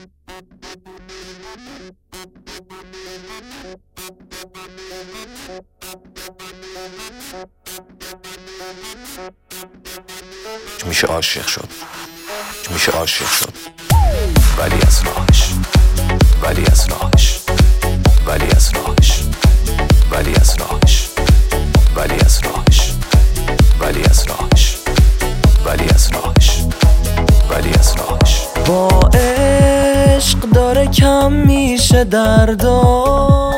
میشه عاشق شد، میشه عاشق شد، ولی از راهش، ولی از راهش، ولی از راهش، ولی از راهش، ولی از راهش، ولی از راهش، ولی از راهش، ولی از راهش. با عشق داره کم میشه دردا،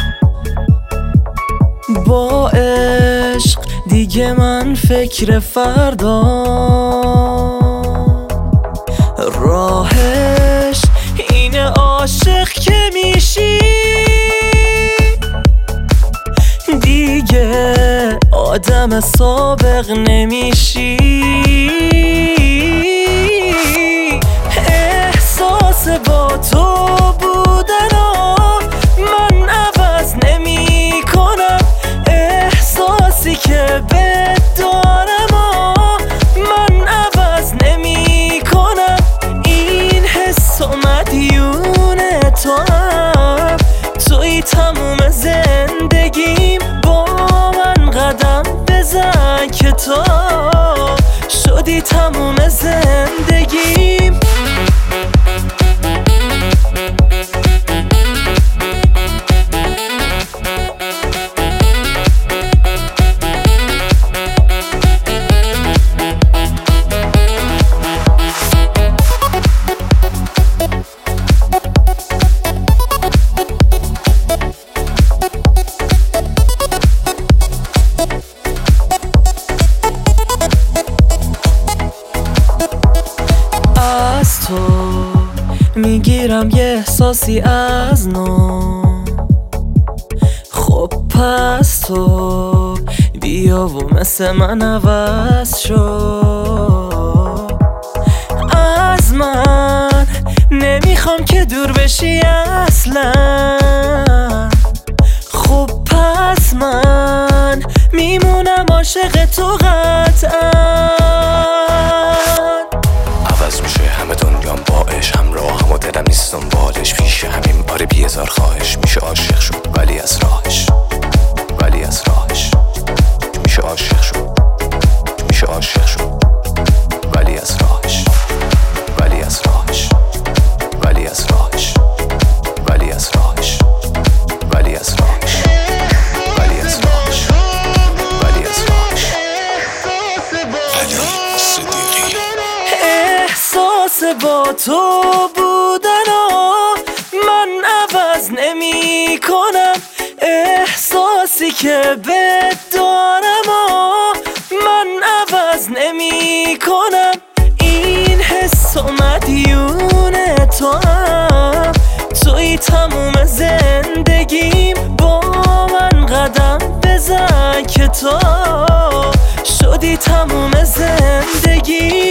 با عشق دیگه من فکر فردا، راهش اینه عاشق که میشی دیگه آدم سابق نمیشی. احساس با تو بودن من عوض نمی کنم، احساسی که بد دارم من عوض نمی کنم. این حس و مدیون تو هم، توی تموم زندگیم با من قدم بزن که تو شدی تموم زندگیم. از تو میگیرم یه احساسی از نو، خب پس تو بیا و مثل من عوض شو. از من نمیخوام که دور بشی اصلا، خب پس من میمونم عاشق تو قطعا. همراهم و دلم نیست دنبالش، پیش همین آره بیزار خواهش. میشه عاشق شد ولی از راهش، ولی از راهش، میشه عاشق شد، میشه عاشق شد، ولی از راهش، ولی از راهش، ولی از راهش، ولی از راهش، ولی از راهش، ولی از راهش، ولی از راهش. علی صدیقی. احساس با تو بودن من عوض نمی کنم، احساسی که بد دارم من عوض نمی کنم. این حس و مدیون تو هم، توی تموم زندگیم با من قدم بزن که تو شدی تموم زندگیم.